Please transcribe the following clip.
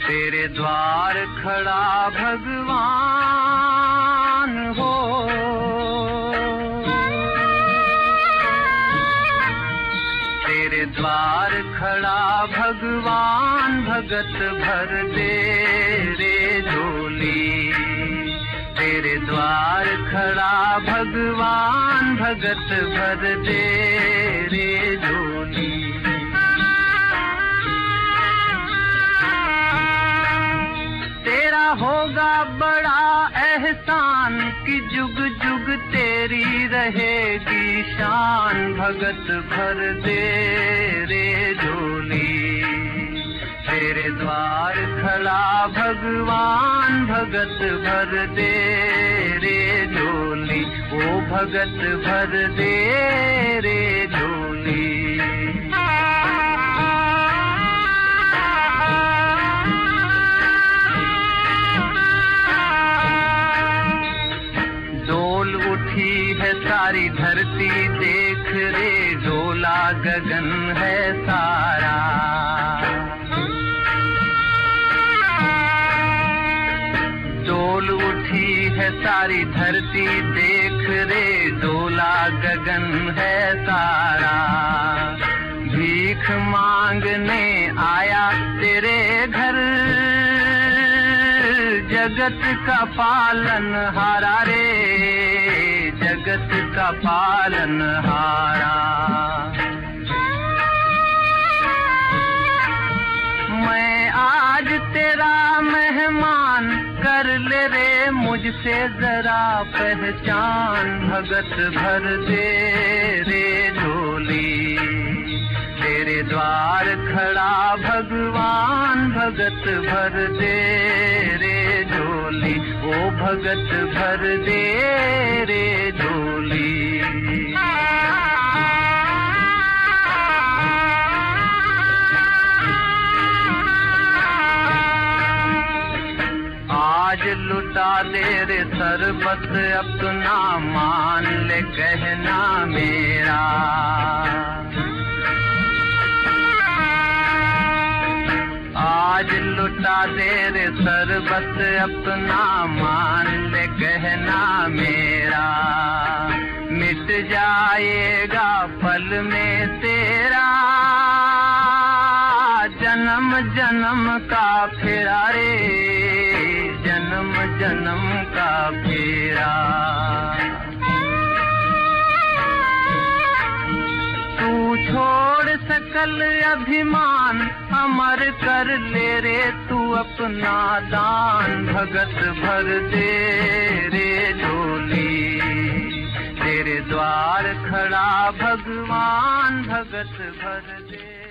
तेरे द्वार खड़ा भगवान हो, तेरे द्वार खड़ा भगवान, भगत भर दे रे झोली। तेरे द्वार खड़ा भगवान, भगत भर दे रे झोली। तेरा होगा बड़ा एहसान कि जुग जुग तेरी रहेगी शान, भगत भर दे रे झोली। तेरे द्वार खड़ा भगवान, भगत भर दे रे झोली। ओ भगत भर दे रे झोली। डोल उठी है सारी धरती देख रे, डोला गगन है सारा। डोल उठी है सारी धरती देख रे, डोला गगन है सारा। भीख मांगने आया तेरे घर, जगत का पालन हारा रे, जगत का पालन हारा। मैं आज तेरा मेहमान, कर ले रे मुझसे जरा पहचान, भगत भर दे रे झोली। तेरे द्वार खड़ा भगवान, भगत भर दे रे झोली। ओ भगत भर दे रे झोली। आज लुटा दे रे सरबत अपना, मान ले कहना मेरा। आज लुटा दे रे सरबत अपना, मान ले कहना मेरा। मिट जाएगा पल में तेरा जन्म जन्म का फेरा रे, जन्म जन्म का फेरा। तू छोड़ सकल अभिमान, अमर कर ले रे तू अपना दान, भगत भर दे रे झोली। तेरे द्वार खड़ा भगवान, भगत भर दे।